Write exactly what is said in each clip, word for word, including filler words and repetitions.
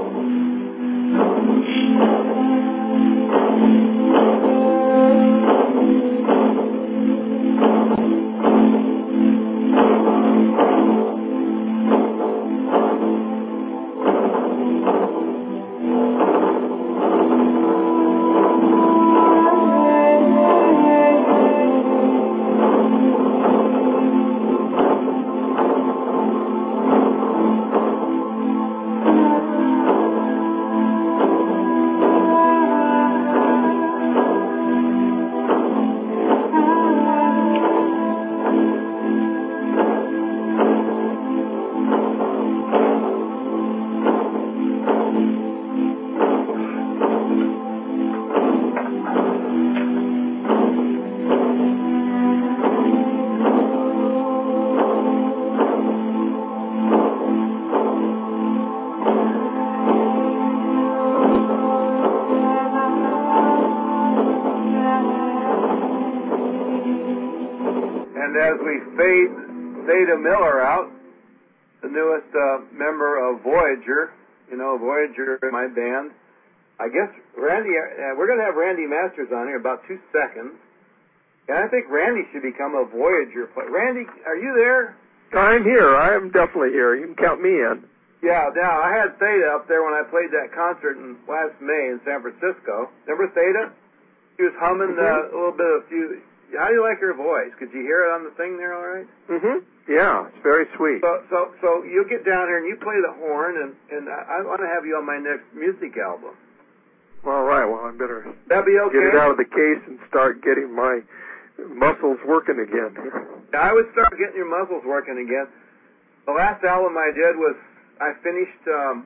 Theda Miller out, the newest uh, member of Voyager. You know, Voyager, my band. I guess Randy, uh, we're going to have Randy Masters on here in about two seconds. And I think Randy should become a Voyager player. Randy, are you there? I'm here. I am definitely here. You can count me in. Yeah, now, I had Theda up there when I played that concert in last May in San Francisco. Remember Theda? She was humming uh, mm-hmm. a little bit of a few... How do you like her voice? Could you hear it on the thing there all right? Mm-hmm. Yeah, it's very sweet. So so, so you get down here and you play the horn, and, and I, I want to have you on my next music album. All right, well, I better That'd be okay. get it out of the case and start getting my muscles working again. I would start getting your muscles working again. The last album I did was, I finished um,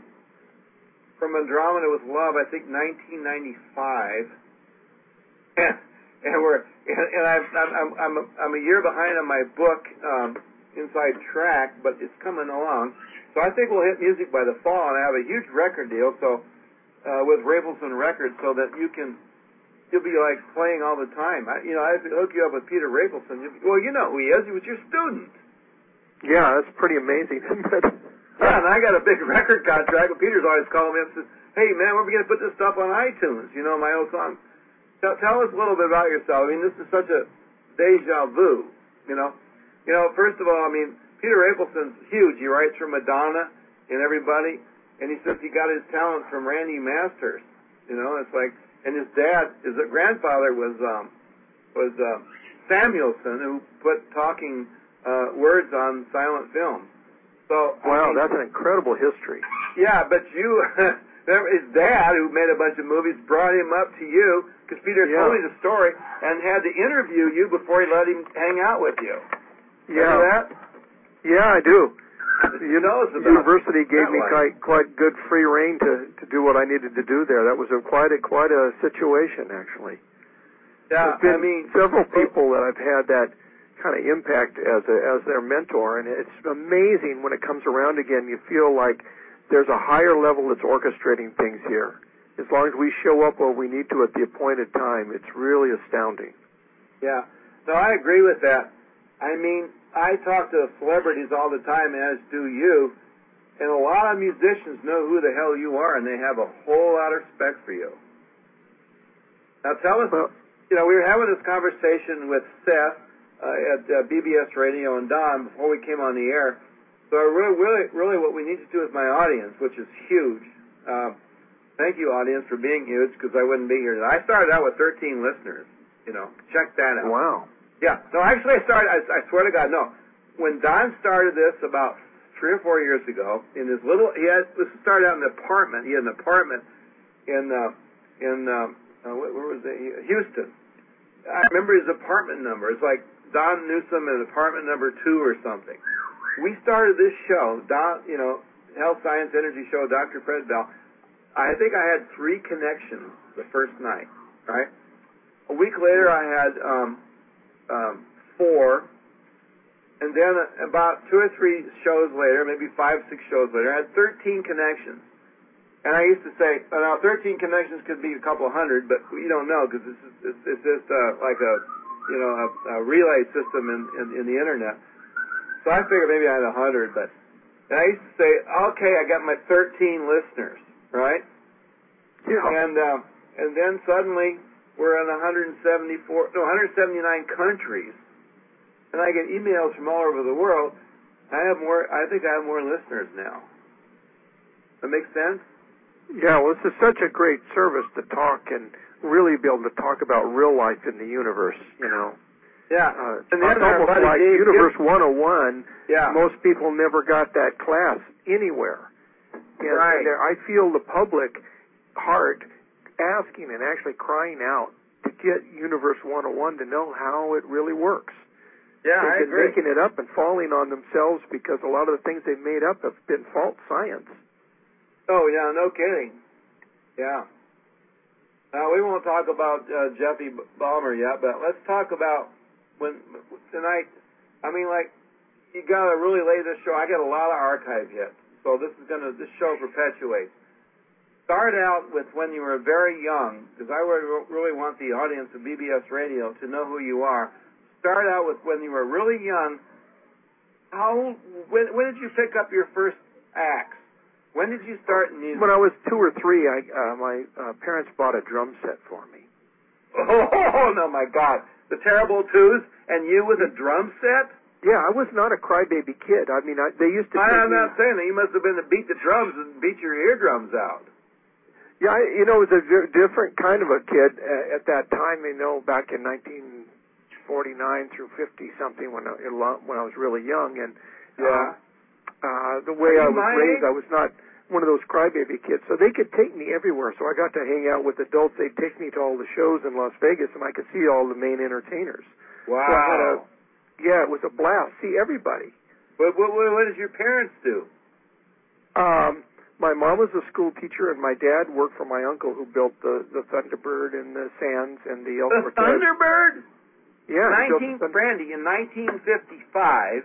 From Andromeda with Love, I think nineteen ninety-five. And, and we're... And, and I'm, I'm, I'm, a, I'm a year behind on my book, um, Inside Track, but it's coming along. So I think we'll hit music by the fall, and I have a huge record deal so uh, with Rapelson Records so that you can, you'll be like playing all the time. I, you know, I hook you up with Peter Rapelson. Well, you know who he is. He was your student. Yeah, that's pretty amazing. Yeah, and I got a big record contract, and Peter's always calling me up and says, hey, man, when are we going to put this stuff on iTunes? You know, my old song. Tell, tell us a little bit about yourself. I mean, this is such a deja vu, you know. You know, first of all, I mean, Peter Rapelson's huge. He writes for Madonna and everybody, and he says he got his talent from Randy Masters. You know, it's like, and his dad, his grandfather was um, was uh, Samuelson, who put talking uh, words on silent film. So wow, I mean, that's an incredible history. Yeah, but you, his dad, who made a bunch of movies, brought him up to you. Because Peter yeah. told me the story and had to interview you before he let him hang out with you. Yeah. Remember that? Yeah, I do. You know, the university gave me quite quite good free rein to, to do what I needed to do there. That was a, quite a quite a situation, actually. Yeah, There's been I mean, several people that I've had that kind of impact as a, as their mentor, and it's amazing when it comes around again. You feel like there's a higher level that's orchestrating things here. As long as we show up where we need to at the appointed time, it's really astounding. Yeah. No, I agree with that. I mean, I talk to celebrities all the time, as do you, and a lot of musicians know who the hell you are, and they have a whole lot of respect for you. Now, tell us, well, you know, we were having this conversation with Seth uh, at uh, B B S Radio and Don before we came on the air. So really, really, really what we need to do with my audience, which is huge, uh, thank you, audience, for being huge, because I wouldn't be here today. I started out with thirteen listeners. You know, check that out. Wow. Yeah. No, actually, I started, I, I swear to God, no. When Don started this about three or four years ago, in his little, he had, this started out in an apartment. He had an apartment in, uh, in, um, uh, where, where was it? Houston. I remember his apartment number. It's like Don Newsom in apartment number two or something. We started this show, Don, you know, Health, Science, Energy Show, Doctor Fred Bell. I think I had three connections the first night, right? A week later, I had um, um, four, and then about two or three shows later, maybe five, six shows later, I had thirteen connections. And I used to say, oh, now thirteen connections could be a couple hundred, but you don't know because this is it's, it's just uh, like a, you know, a, a relay system in, in, in the internet. So I figured maybe I had a hundred, but and I used to say, okay, I got my thirteen listeners. right? Yeah. And uh, and then suddenly we're in one hundred seventy-four, no, one hundred seventy-nine countries, and I get emails from all over the world. I have more. I think I have more listeners now. That makes sense? Yeah. Well, this is such a great service to talk and really be able to talk about real life in the universe. You know. Yeah. Uh, and it's then our almost buddy like Dave Universe Gibson, one oh one. Yeah. Most people never got that class anywhere. And, Right. and there, I feel the public heart asking and actually crying out to get Universe one oh one to know how it really works. Yeah, I They've been agree. making it up and falling on themselves because a lot of the things they've made up have been false science. Oh, yeah, no kidding. Yeah. Now, we won't talk about uh, Jeffy Balmer yet, but let's talk about when tonight, I mean, like, you got to really lay this show. I got a lot of archive hits, so this is going to, this show perpetuates. Start out with when you were very young, because I really want the audience of B B S Radio to know who you are. Start out with when you were really young. How, when, when did you pick up your first axe? When did you start in music? When I was two or three, I, uh, my uh, parents bought a drum set for me. Oh, no, my God. The Terrible Twos, and you with a drum set? Yeah, I was not a crybaby kid. I mean, I, they used to. I'm me, not saying that. You must have been to beat the drums and beat your eardrums out. Yeah, I, you know, it was a di- different kind of a kid uh, at that time. You know, back in nineteen forty-nine through fifty something, when I, when I was really young, and Yeah. uh, uh, the way I was raised, age? I was not one of those crybaby kids. So they could take me everywhere. So I got to hang out with adults. They'd take me to all the shows in Las Vegas, and I could see all the main entertainers. Wow. So I had a, yeah, it was a blast. See everybody. What, what, what did your parents do? Um, my mom was a school teacher, and my dad worked for my uncle who built the, the Thunderbird and the Sands and the El The Cortez. Thunderbird? Yeah. he built nineteen, the Thund- Brandy, in nineteen fifty-five,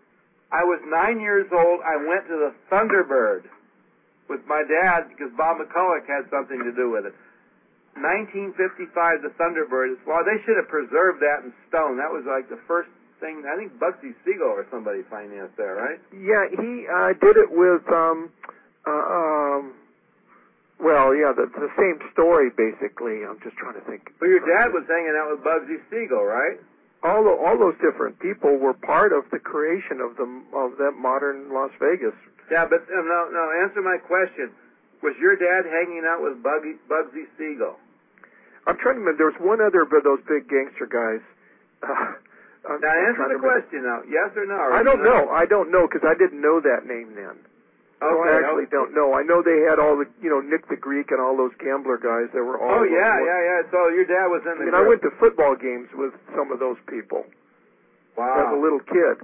I was nine years old. I went to the Thunderbird with my dad because Bob McCulloch had something to do with it. nineteen fifty-five, the Thunderbird. Well, they should have preserved that in stone. That was like the first thing. I think Bugsy Siegel or somebody financed that, right? Yeah, he uh, did it with, um, uh, um, well, yeah, the, the same story, basically. I'm just trying to think. Well, your dad was hanging out with Bugsy Siegel, right? All the, all those different people were part of the creation of the of that modern Las Vegas. Yeah, but um, no, no. Answer my question. Was your dad hanging out with Buggy, Bugsy Siegel? I'm trying to remember. There was one other of those big gangster guys. Uh, I'm, Now I'm answer the question now. Yes or no? Or I don't no? know. I don't know because I didn't know that name then. Okay, so I actually okay. don't know. I know they had all the, you know, Nick the Greek and all those gambler guys. They were all. Oh yeah, were, yeah, yeah. So your dad was in I the mean, I group. went to football games with some of those people Wow. as a little kid.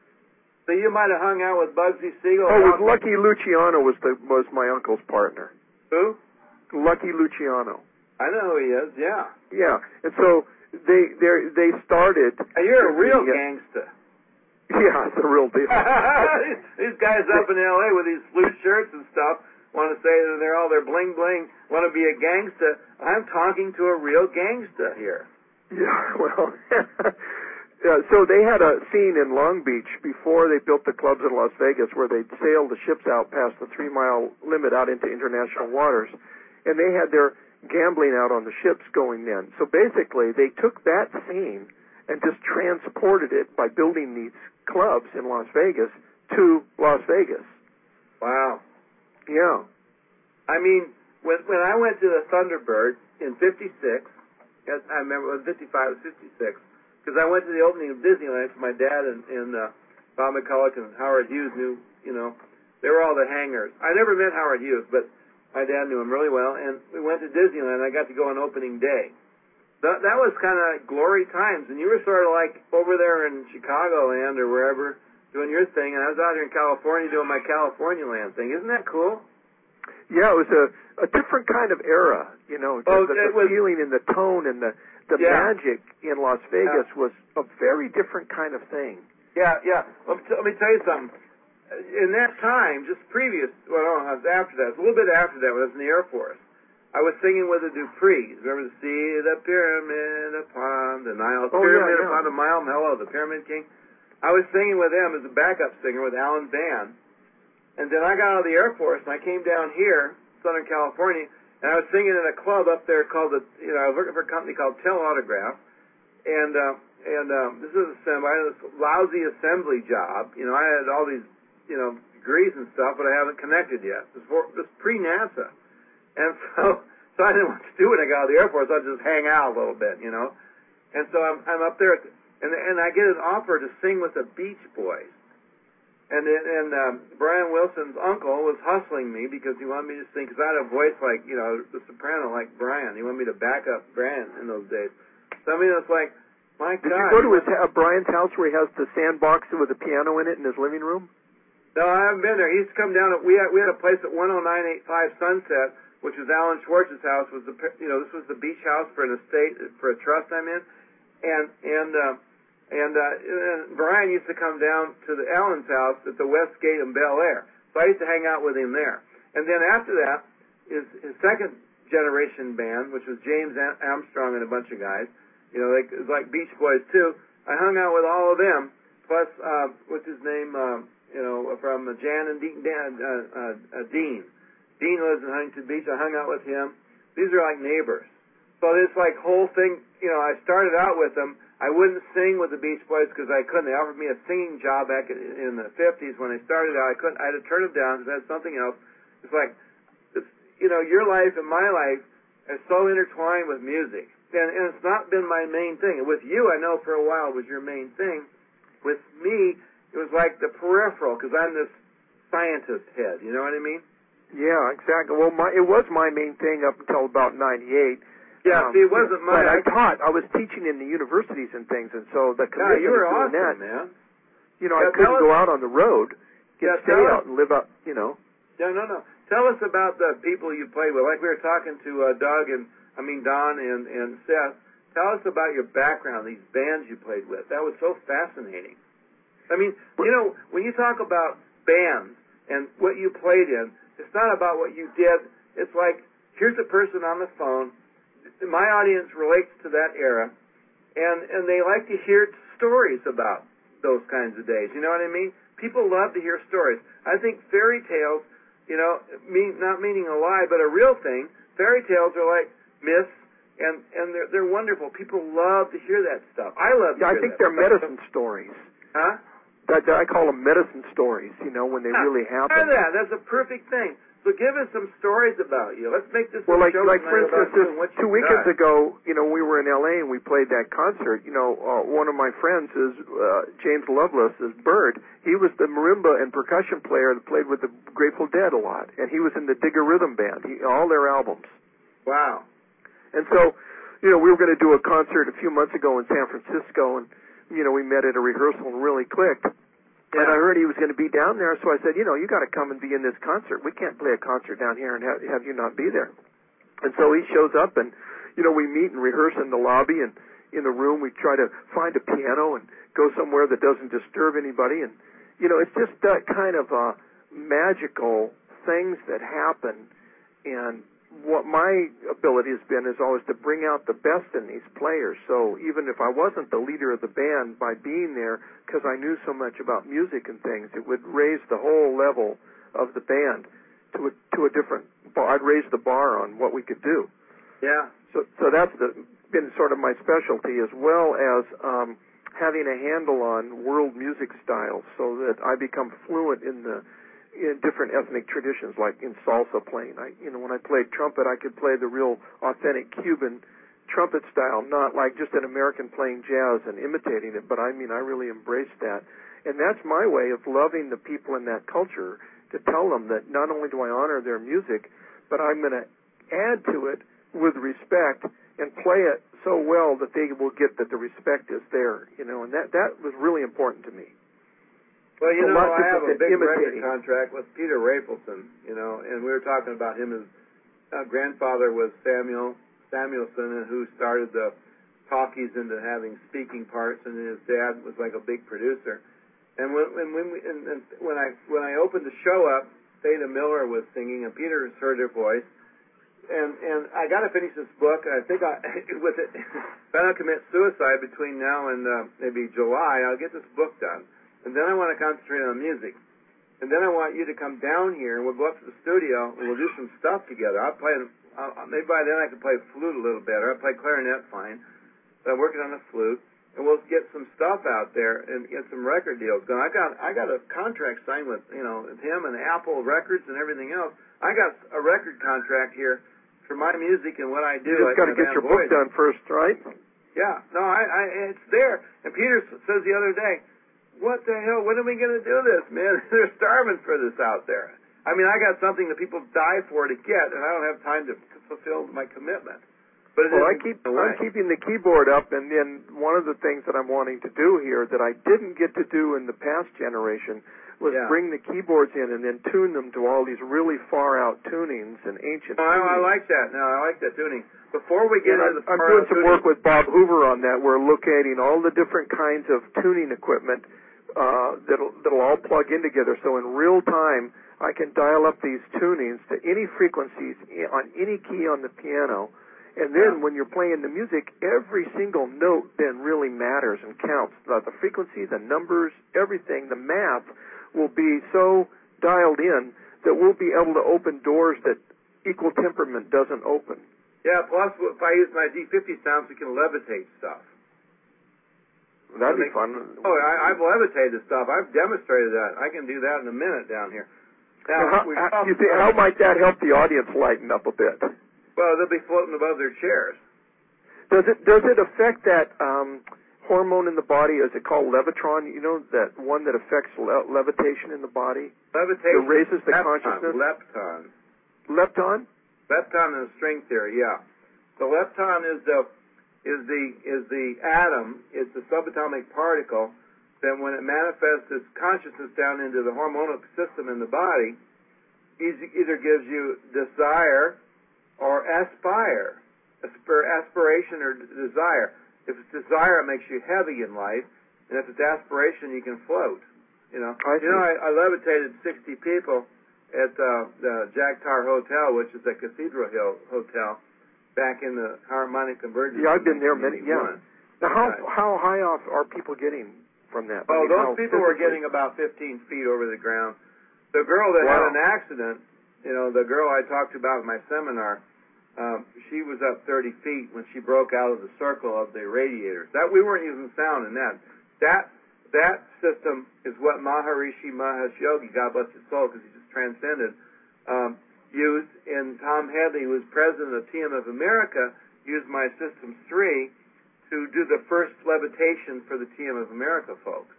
So you might have hung out with Bugsy Siegel. Oh, it was down- Lucky Luciano was the was my uncle's partner. Who? Lucky Luciano. I know who he is. Yeah. Yeah, and so they they they started. Hey, you're a real yeah, gangster. Yeah, it's a real deal. These guys up in L A with these blue shirts and stuff want to say that they're all their bling bling, want to be a gangster. I'm talking to a real gangster here. Yeah, well, yeah, so they had a scene in Long Beach before they built the clubs in Las Vegas where they'd sail the ships out past the three-mile limit out into international waters, and they had their gambling out on the ships going in. So basically, they took that scene and just transported it by building these clubs in Las Vegas to Las Vegas. Wow. Yeah. I mean, when when I went to the Thunderbird in fifty-six, I remember it was fifty-five, it was fifty-six, because I went to the opening of Disneyland for my dad and, and uh, Bob McCulloch and Howard Hughes knew, you know, they were all the hangers. I never met Howard Hughes, but my dad knew him really well, and we went to Disneyland. I got to go on opening day. That, that was kind of glory times, and you were sort of like over there in Chicagoland or wherever doing your thing, and I was out here in California doing my California land thing. Isn't that cool? Yeah, it was a, a different kind of era, you know. Oh, the, it the was, feeling and the tone and the, the yeah. magic in Las Vegas yeah. was a very different kind of thing. Yeah, yeah. Let me, t- let me tell you something. In that time, just previous, well, no, it was after that, it was a little bit after that when I was in the Air Force, I was singing with the Duprees. Remember the See the Pyramid upon the Nile, Oh, Pyramid yeah, yeah. upon the Mile, hello, the Pyramid King. I was singing with them as a backup singer with Alan Van. And then I got out of the Air Force and I came down here Southern California, and I was singing in a club up there called the, you know, I was working for a company called Telautograph, and uh, and um, this is assembly. I had this lousy assembly job. You know, I had all these, you know, degrees and stuff, but I haven't connected yet. This was this pre-NASA, and so so I didn't want to do when I got out of the Air Force. I'd just hang out a little bit, you know, and so I'm I'm up there, at the, and and I get an offer to sing with the Beach Boys. And then, and um, Brian Wilson's uncle was hustling me because he wanted me to sing, because I had a voice like, you know, the soprano like Brian. He wanted me to back up Brian in those days. So I mean, it's like, my Did God. you go to his, uh, Brian's house where he has the sandbox with a piano in it in his living room? No, I haven't been there. He used to come down. We had we had a place at one oh nine eighty-five Sunset, which was Alan Schwartz's house. Was the you know this was the beach house for an estate for a trust I'm in, and and. Uh, And, uh, and Brian used to come down to the Allen's house at the West Gate in Bel Air. So I used to hang out with him there. And then after that, his, his second generation band, which was James Armstrong and a bunch of guys, you know, like, it was like Beach Boys too. I hung out with all of them, plus, uh, what's his name, uh, you know, from Jan and Dean, Dan, uh, uh, uh, Dean. Dean lives in Huntington Beach. I hung out with him. These are like neighbors. So this like whole thing, you know, I started out with them. I wouldn't sing with the Beach Boys because I couldn't. They offered me a singing job back in the fifties when I started out. I couldn't. I had to turn them down because I had something else. It's like, it's, you know, your life and my life are so intertwined with music, and, and it's not been my main thing. With you, I know for a while it was your main thing. With me, it was like the peripheral because I'm this scientist head. You know what I mean? Yeah, exactly. Well, my, it was my main thing up until about ninety-eight. Yeah, um, see, it wasn't but mine. I taught. I was teaching in the universities and things, and so the Yeah, commitment you were of doing awesome, that, man. you know, Yeah, I couldn't tell go us- out on the road, get Yeah, stay tell out us- and live up, you know. Yeah, no, no. Tell us about the people you played with. Like we were talking to uh, Doug and, I mean, Don and, and Seth. Tell us about your background, these bands you played with. That was so fascinating. I mean, you know, when you talk about bands and what you played in, it's not about what you did. It's like, here's a person on the phone. My audience relates to that era, and, and they like to hear stories about those kinds of days. You know what I mean? People love to hear stories. I think fairy tales, you know, mean, not meaning a lie, but a real thing, fairy tales are like myths, and, and they're, they're wonderful. People love to hear that stuff. I love to Yeah, I hear think that they're stuff. medicine stories. Huh? I, I call them medicine stories, you know, when they Yeah, really try happen. that. That's a perfect thing. So give us some stories about you. Let's make this Well, a like, show like tonight for about instance, you this, and what two you've weekends done. ago, you know, we were in L A and we played that concert. You know, uh, one of my friends is uh, James Lovelace, is Bird. He was the marimba and percussion player that played with the Grateful Dead a lot, and he was in the Digger Rhythm Band, he, all their albums. Wow. And so, you know, we were going to do a concert a few months ago in San Francisco, and, you know, we met at a rehearsal and really clicked. Yeah. And I heard he was going to be down there, so I said, you know, you got to come and be in this concert. We can't play a concert down here and have, have you not be there. And so he shows up, and, you know, we meet and rehearse in the lobby, and in the room we try to find a piano and go somewhere that doesn't disturb anybody. And, you know, it's just that kind of uh, magical things that happen. And what my ability has been is always to bring out the best in these players. So even if I wasn't the leader of the band, by being there, because I knew so much about music and things, it would raise the whole level of the band to a, to a different bar. I'd raise the bar on what we could do. Yeah. So so that's the, been sort of my specialty, as well as um, having a handle on world music styles, so that I become fluent in the in different ethnic traditions, like in salsa playing. I, you know, when I played trumpet, I could play the real authentic Cuban trumpet style, not like just an American playing jazz and imitating it, but I mean, I really embraced that. And that's my way of loving the people in that culture, to tell them that not only do I honor their music, but I'm going to add to it with respect and play it so well that they will get that the respect is there, you know, and that, that was really important to me. Well, you So know, lots I of have a different big record imitating. contract with Peter Rapelson, you know, and we were talking about him. His uh, grandfather was Samuel Samuelson, who started the talkies into having speaking parts, and his dad was like a big producer. And when, when, when, we, and, and when I when I opened the show up, Theda Miller was singing, and Peter heard her voice. And and I got to finish this book, and I think I, with it, if I don't commit suicide between now and uh, maybe July, I'll get this book done. And then I want to concentrate on music. and then I want you to come down here, and we'll go up to the studio, and we'll do some stuff together. I'll play, I'll, maybe by then I can play flute a little better. I play clarinet fine, but I'm working on the flute, and we'll get some stuff out there and get some record deals going. I got, I got a contract signed with, you know, with him and Apple Records and everything else. I got a record contract here for my music and what I do. You just got to get your book done first, right? Yeah, no, I, I, it's there. And Peter says the other day, what the hell, when are we going to do this, man? They're starving for this out there. I mean, I got something that people die for to get, and I don't have time to fulfill my commitment. But it well, I keep, I'm keeping the keyboard up, and then one of the things that I'm wanting to do here that I didn't get to do in the past generation was yeah. bring the keyboards in and then tune them to all these really far-out tunings and ancient oh, tunings. I, I like that. No, I like that tuning. Before we get and into the I'm, I'm doing some tuning, work with Bob Hoover on that. We're locating all the different kinds of tuning equipment uh, that'll, that'll all plug in together. So in real time, I can dial up these tunings to any frequencies on any key on the piano. And then yeah. when you're playing the music, every single note then really matters and counts. The, the frequency, the numbers, everything, the math will be so dialed in that we'll be able to open doors that equal temperament doesn't open. Yeah, plus if I use my D fifty sounds, we can levitate stuff. That'd so be they, fun. Oh, I, I've levitated stuff. I've demonstrated that. I can do that in a minute down here. Now, now how, how, you think, how might that help the audience lighten up a bit? Well, they'll be floating above their chairs. Does it does it affect that um, hormone in the body? Is it called Levitron? You know, that one that affects le- levitation in the body? Levitation. It raises the lepton, consciousness? Lepton. Lepton? Lepton is string theory, yeah. So lepton is the is the is the atom. It's the subatomic particle that, when it manifests its consciousness down into the hormonal system in the body, either gives you desire or aspire, Aspir, aspiration or desire. If it's desire, it makes you heavy in life, and if it's aspiration, you can float. You know, I you know, I, I levitated sixty people at uh, the Jack Tar Hotel, which is a Cathedral Hill Hotel, back in the harmonic convergence. Yeah, I've been there many. Yeah. Now, how right. how high off are people getting from that? Oh, I mean, those people were physically? getting about fifteen feet over the ground. The girl that wow. had an accident, you know, the girl I talked about in my seminar, um, she was up thirty feet when she broke out of the circle of the radiators. That we weren't using sound in that. That that system is what Maharishi Mahesh Yogi, God bless his soul, because he just transcended, um, used. And Tom Hadley, who was president of T M of America, used my Systems three to do the first levitation for the T M of America folks.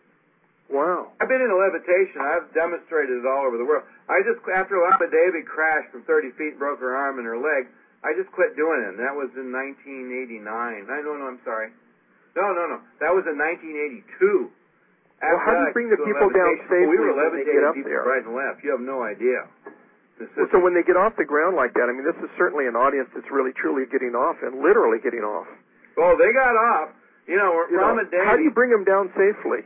Wow. I've been in a levitation. I've demonstrated it all over the world. I just, after Lama Devi crashed from thirty feet and broke her arm and her leg, I just quit doing it. And that was in nineteen eighty-nine. I no, no, I'm sorry. No, no, no. That was in nineteen eighty-two. Well, how do you bring the people down safely we were when they get levitating up people there? right and left. You have no idea. Well, so when they get off the ground like that, I mean, this is certainly an audience that's really, truly getting off and literally getting off. Well, they got off. You know, you Rama know, Devi. How do you bring them down safely?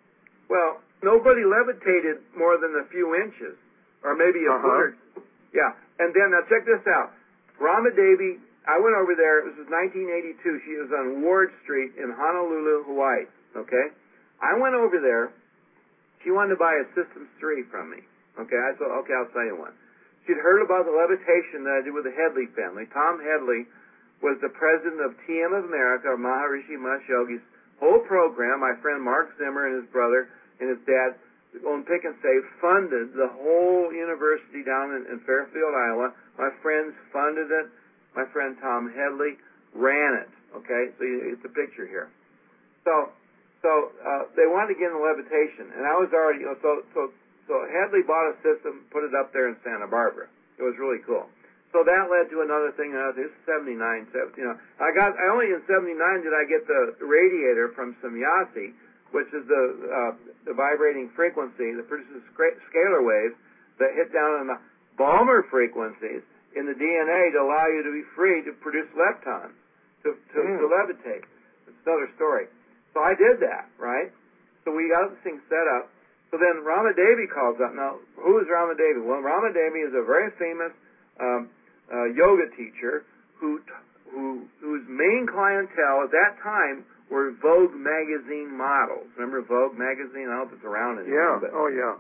Well, nobody levitated more than a few inches, or maybe a uh-huh. foot or two. Yeah. And then, now check this out. Rama Devi, I went over there. This was nineteen eighty-two. She was on Ward Street in Honolulu, Hawaii. Okay? I went over there. She wanted to buy a Systems three from me. Okay? I said, okay, I'll tell you one. She'd heard about the levitation that I did with the Headley family. Tom Headley was the president of T M of America, Maharishi Mahesh Yogi's whole program. My friend Mark Zimmer and his brother and his dad, on Pick and Save, funded the whole university down in, in Fairfield, Iowa. My friends funded it. My friend Tom Headley ran it. Okay, so you, it's a picture here. So, so uh, they wanted to get in the levitation, and I was already, you know, so so so Headley bought a system, put it up there in Santa Barbara. It was really cool. So that led to another thing. Another thing. This is seventy-nine, seventy, you know, I got I only in seventy-nine did I get the radiator from Samyasi, which is the uh, the vibrating frequency that produces scalar waves that hit down on the Balmer frequencies in the D N A to allow you to be free to produce leptons, to to, mm. to levitate. It's another story. So I did that, right? So we got this thing set up. So then Rama Devi calls up. Now, who is Rama Devi? Well, Rama Devi is a very famous um, uh, yoga teacher who who whose main clientele at that time were Vogue magazine models. Remember Vogue magazine? I don't know if it's around anymore. Yeah. But oh, yeah.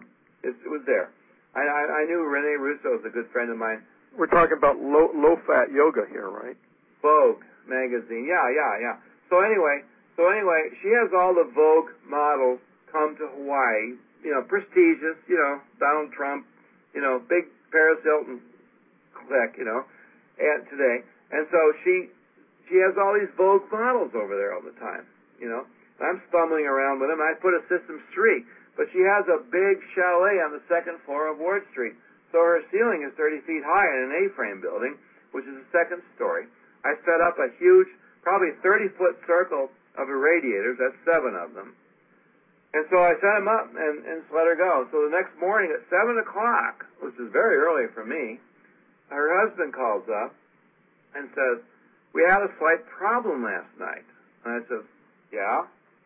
It, it was there. I, I, I knew Rene Russo was a good friend of mine. We're talking about low, low-fat yoga here, right? Vogue magazine. Yeah, yeah, yeah. So anyway, so anyway, she has all the Vogue models come to Hawaii. You know, prestigious. You know, Donald Trump. You know, big Paris Hilton clique. You know, and today, and so she she has all these Vogue models over there all the time. You know, and I'm stumbling around with them. I put a Systems three, but she has a big chalet on the second floor of Ward Street. So her ceiling is thirty feet high in an A-frame building, which is the second story. I set up a huge, probably thirty-foot circle of irradiators. That's seven of them. And so I set them up and, and just let her go. So the next morning at seven o'clock, which is very early for me, her husband calls up and says, "We had a slight problem last night." And I said, "Yeah?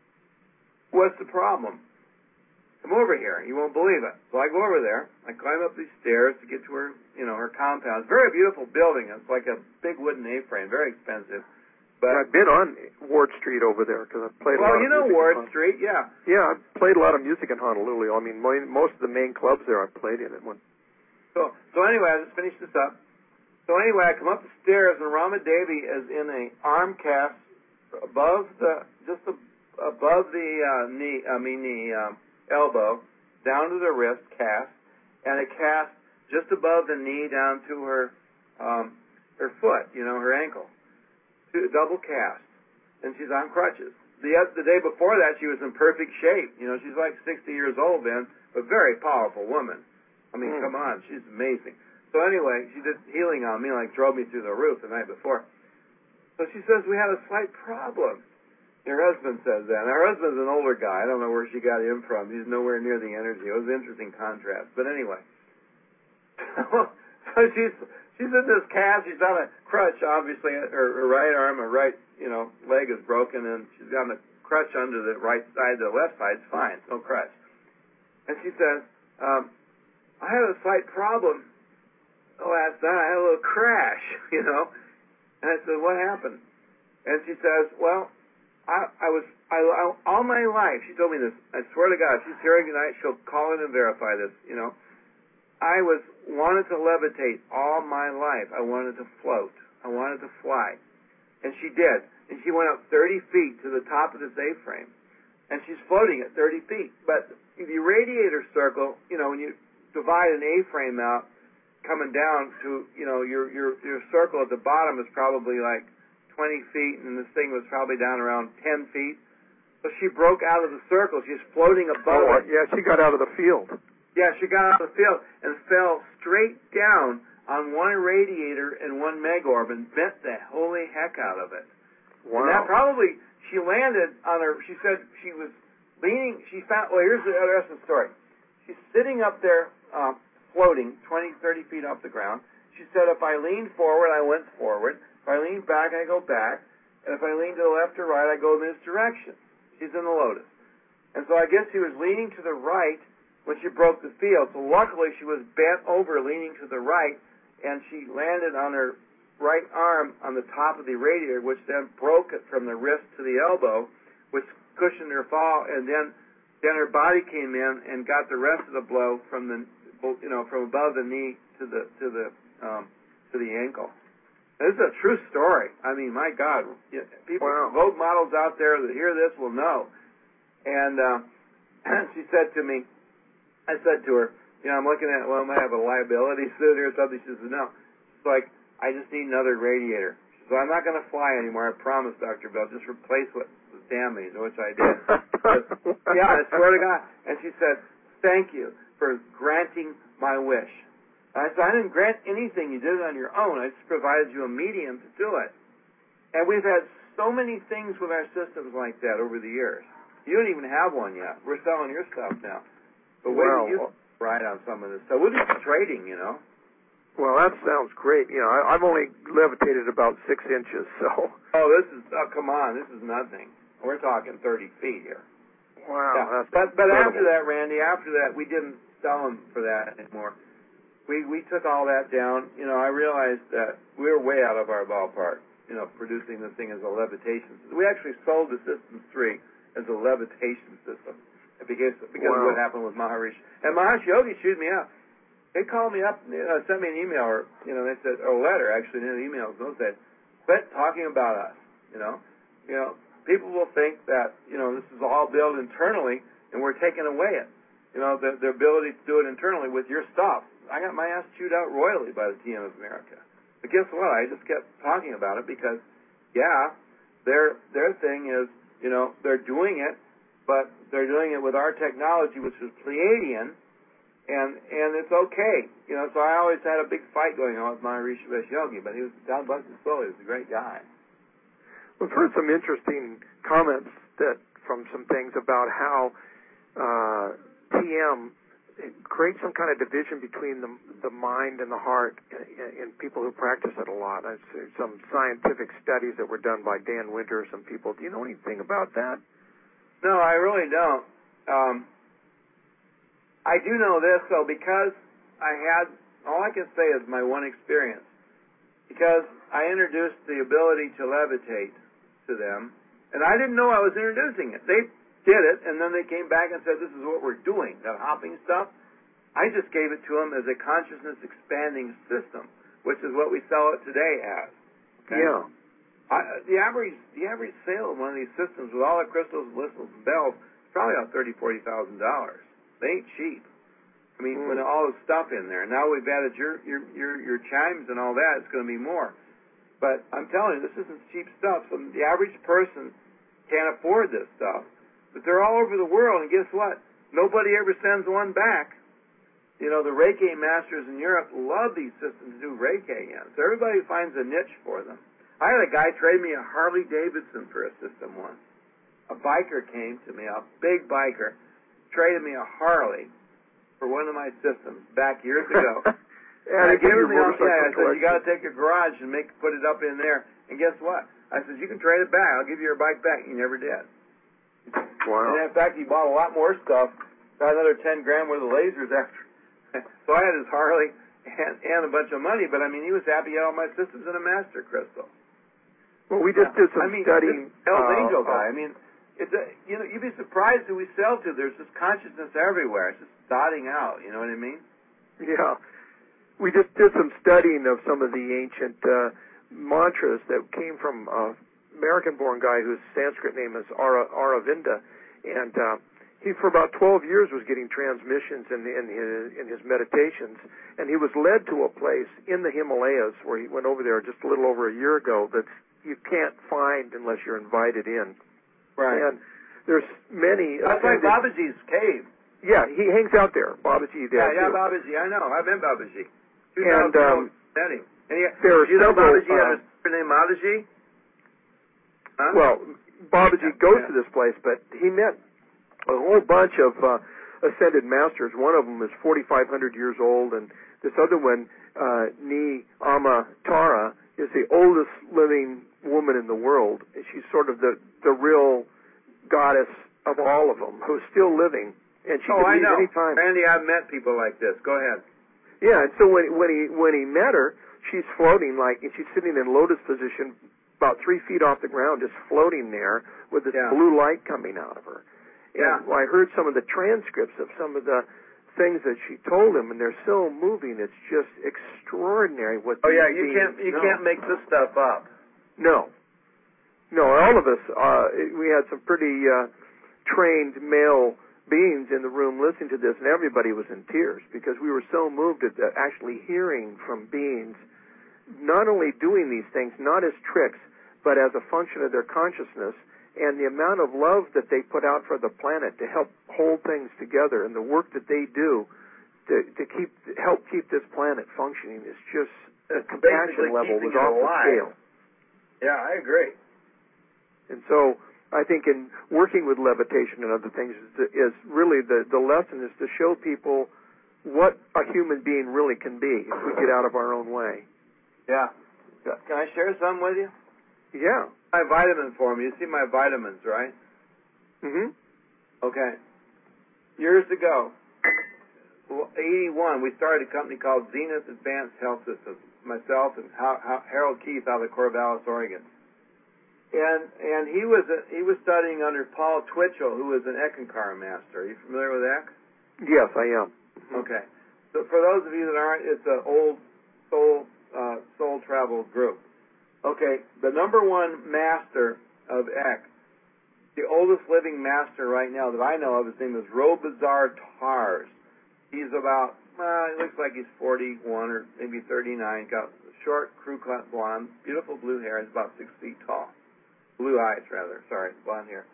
What's the problem?" "Come over here. You won't believe it." So I go over there. I climb up these stairs to get to her, you know, her compound. It's a very beautiful building. It's like a big wooden A-frame, very expensive. But I've been on Ward Street over there because I've played a well, lot you of know music. Ward in Street, yeah. Yeah, I've played a lot of music in Honolulu. I mean, my, most of the main clubs there I've played in at one. So, so anyway, I just finished this up. So anyway, I come up the stairs, and Rama Devi is in a arm cast above the, just above the uh, knee, I mean the um, elbow, down to the wrist cast, and a cast just above the knee down to her um, her foot, you know, her ankle. Two, double cast. And she's on crutches. The the day before that, she was in perfect shape. You know, she's like sixty years old then, but very powerful woman. I mean, mm. come on, she's amazing. So anyway, she did healing on me, like drove me through the roof the night before. So she says, "We had a slight problem." Her husband says that. And her husband's an older guy. I don't know where she got him from. He's nowhere near the energy. It was an interesting contrast. But anyway. So she's she's in this cast. She's on a crutch, obviously. Her, her right arm, her right, you know, leg is broken, and she's got a crutch under the right side. The left side's fine. No crutch. And she says, um, "I had a slight problem last night. I had a little crash, you know." And I said, "What happened?" And she says, "Well, I, I was, I, I, all my life," she told me this, I swear to God, if she's hearing tonight, she'll call in and verify this, you know. I was, wanted to levitate all my life. I wanted to float. I wanted to fly. And she did. And she went up thirty feet to the top of this A-frame. And she's floating at thirty feet. But the radiator circle, you know, when you divide an A-frame out, coming down to, you know, your, your, your circle at the bottom is probably like twenty feet, and this thing was probably down around ten feet. So she broke out of the circle. She's floating above oh, it. Yeah, she got out of the field. Yeah, she got out of the field and fell straight down on one radiator and one megorb and bent the holy heck out of it. Wow. And that probably, she landed on her, she said she was leaning, she found, well, here's the rest of the story. She's sitting up there uh, floating twenty, thirty feet off the ground. She said, if I leaned forward, I went forward. If I lean back, I go back. And if I lean to the left or right, I go in this direction. She's in the lotus. And so I guess she was leaning to the right when she broke the field. So luckily she was bent over, leaning to the right, and she landed on her right arm on the top of the radiator, which then broke it from the wrist to the elbow, which cushioned her fall. And then, then her body came in and got the rest of the blow from the, you know, from above the knee to the to the um, to the ankle. This is a true story. I mean, my God, people, wow. Vogue models out there that hear this will know. And uh, she said to me, I said to her, you know, I'm looking at, well, I might have a liability suit or something. She says, no. It's like, I just need another radiator. She says, I'm not going to fly anymore. I promise, Doctor Bell. Just replace what was damaged, which I did. Says, yeah, I swear to God. And she said, thank you for granting my wish. I said, I didn't grant anything. You did it on your own. I just provided you a medium to do it. And we've had so many things with our systems like that over the years. You don't even have one yet. We're selling your stuff now. But wait till you ride on some of this stuff. We'll do some trading, you know. Well, that sounds great. You know, I, I've only levitated about six inches, so. Oh, this is, oh, come on. This is nothing. We're talking thirty feet here. Wow. Yeah. That's but but incredible. after that, Randy, after that, we didn't sell them for that anymore. We we took all that down. You know, I realized that we were way out of our ballpark, you know, producing this thing as a levitation system. We actually sold the Systems three as a levitation system. because because wow. of what happened with Maharishi. And Maharishi Yogi chewed me out. They called me up, uh, sent me an email, or you know, they said, or a letter actually, in the emails. They said, "Quit talking about us." You know, you know, people will think that you know this is all built internally, and we're taking away it. You know, the, the ability to do it internally with your stuff. I got my ass chewed out royally by the T M of America. But guess what? I just kept talking about it because, yeah, their their thing is, you know, they're doing it, but they're doing it with our technology, which is Pleiadian, and and it's okay. You know, so I always had a big fight going on with Maharishi Yogi, but he was, God bless his soul, he was a great guy. We've heard some interesting comments that from some things about how uh, T M creates some kind of division between the, the mind and the heart in, in people who practice it a lot. I've seen some scientific studies that were done by Dan Winter, some people. Do you know anything about that? No, I really don't. Um, I do know this, though, because I had, all I can say is my one experience. Because I introduced the ability to levitate to them, and I didn't know I was introducing it. They did it, and then they came back and said, this is what we're doing, that hopping stuff. I just gave it to them as a consciousness-expanding system, which is what we sell it today as. Okay? Yeah. I, the average the average sale of one of these systems with all the crystals, whistles, and bells is probably about thirty thousand, forty thousand dollars. They ain't cheap. I mean, mm. when all the stuff in there. Now we've added your, your, your, your chimes and all that, it's going to be more. But I'm telling you, this isn't cheap stuff. So the average person can't afford this stuff. But they're all over the world, and guess what? Nobody ever sends one back. You know, the Reiki masters in Europe love these systems to do Reiki in. So everybody finds a niche for them. I had a guy trade me a Harley Davidson for a system once. A biker came to me, a big biker, traded me a Harley for one of my systems back years ago. and I gave him the yeah, I said, you got to take your garage and make put it up in there. And guess what? I said, you can trade it back. I'll give you your bike back. He never did. Wow. And in fact, he bought a lot more stuff. Got another ten grand worth of lasers after. So I had his Harley and, and a bunch of money. But I mean, he was happy he had all my systems in a master crystal. Well, we just yeah. did some I mean, studying. This Hell's uh, Angel uh, guy. I mean, it's a you know you'd be surprised who we sell to. There's just consciousness everywhere. It's just dotting out. You know what I mean? Yeah. We just did some studying of some of the ancient uh, mantras that came from an American-born guy whose Sanskrit name is Ara, Aravinda. And uh, he, for about twelve years, was getting transmissions in, the, in, his, in his meditations. And he was led to a place in the Himalayas where he went over there just a little over a year ago that you can't find unless you're invited in. Right. And there's many... That's like Babaji's cave. Yeah, he hangs out there. Babaji did. Yeah, yeah, Babaji. I know. I've been Babaji. And um, met him. And he, there are you know several... Babaji had a sister named Mataji? Huh? Well, Babaji yeah, goes yeah. to this place, but he met a whole bunch of uh, ascended masters. One of them is forty-five hundred years old, and this other one, uh, Ni Ama Tara, is the oldest living woman in the world. She's sort of the, the real goddess of all of them, who's still living. And she oh, can I leave know. any time. Randy, I've met people like this. Go ahead. Yeah, and so when when he when he met her, she's floating like, and she's sitting in lotus position, about three feet off the ground, just floating there with this yeah. blue light coming out of her. Yeah. And I heard some of the transcripts of some of the things that she told him, and they're so moving. It's just extraordinary what. Oh yeah, you can't you know. can't make this stuff up. No, no. All of us, uh, we had some pretty uh, trained male beings in the room listening to this, and everybody was in tears because we were so moved at the, actually hearing from beings not only doing these things, not as tricks, but as a function of their consciousness, and the amount of love that they put out for the planet to help hold things together, and the work that they do to, to keep help keep this planet functioning is just a compassion Basically level keeping was it off the alive. scale. Yeah, I agree. And so I think in working with levitation and other things is, is really the, the lesson is to show people what a human being really can be if we get out of our own way. Yeah. Can I share some with you? Yeah. My vitamin form. You see my vitamins, right? Mm-hmm. Okay. Years ago, eighty-one, we started a company called Zenith Advanced Health Systems. Myself and Harold Keith out of Corvallis, Oregon. and and he was a, he was studying under Paul Twitchell, who was an Eckankar master. Are you familiar with Eck? Yes, I am. Mm-hmm. Okay. So for those of you that aren't, it's an old soul uh, soul travel group. Okay, the number one master of Eck, the oldest living master right now that I know of, his name is Robazar Tars. He's about, uh, it looks like he's forty-one or maybe thirty-nine, got short, crew-cut blonde, beautiful blue hair, he's about six feet tall. Blue eyes, rather, sorry, blonde hair.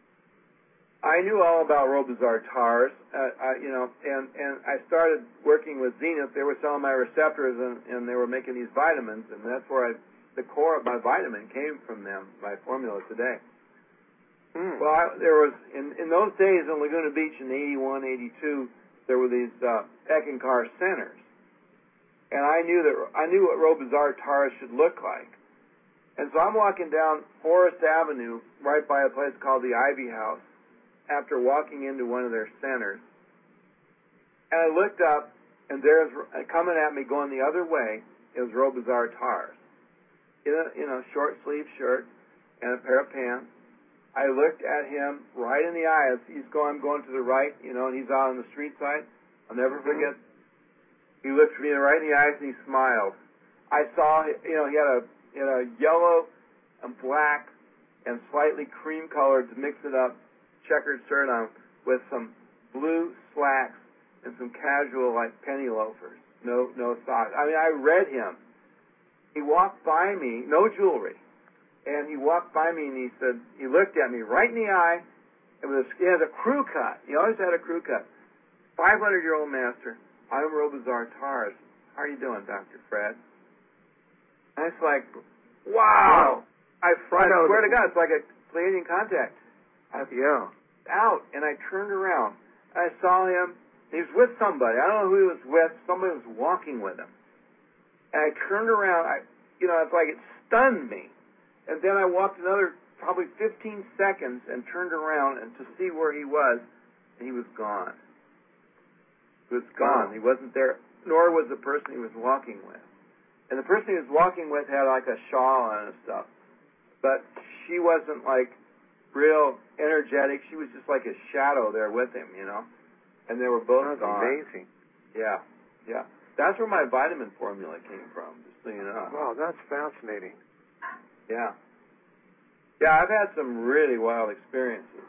I knew all about Robazar Tars, uh, I, you know, and, and I started working with Zenith. They were selling my receptors, and, and they were making these vitamins, and that's where I, the core of my vitamin came from them, my formula today. Mm. Well, I, there was, in, in those days in Laguna Beach in eighty-one, eighty-two, there were these uh, Eckankar centers. And I knew that I knew what Robazar Tars should look like. And so I'm walking down Forest Avenue right by a place called the Ivy House after walking into one of their centers. And I looked up, and there's, coming at me going the other way, is Robazar Tars. In a, in a short sleeve shirt and a pair of pants. I looked at him right in the eyes. He's going, I'm going to the right, you know, and he's out on the street side. I'll never Mm-hmm. forget. He looked me right in the eyes and he smiled. I saw, you know, he had a, he had a yellow and black and slightly cream-colored, to mix it up, checkered shirt on with some blue slacks and some casual, like, penny loafers. No, no socks. I mean, I read him. He walked by me, no jewelry. And he walked by me and he said, he looked at me right in the eye, and with a, he had a crew cut. He always had a crew cut. five hundred year old master. I'm Robazar Tars. How are you doing, Doctor Fred? And it's like, wow. I, I swear to God, it's like a Pleiadian contact. I yeah. out, and I turned around. I saw him. He was with somebody. I don't know who he was with. Somebody was walking with him. And I turned around. I, you know, it's like it stunned me. And then I walked another probably fifteen seconds and turned around and to see where he was, and he was gone. He was gone. Wow. He wasn't there, nor was the person he was walking with. And the person he was walking with had like a shawl on and stuff. But she wasn't like real energetic. She was just like a shadow there with him, you know. And they were both That's gone. amazing. Yeah, yeah. That's where my vitamin formula came from, just so you know. Wow, that's fascinating. Yeah. Yeah, I've had some really wild experiences.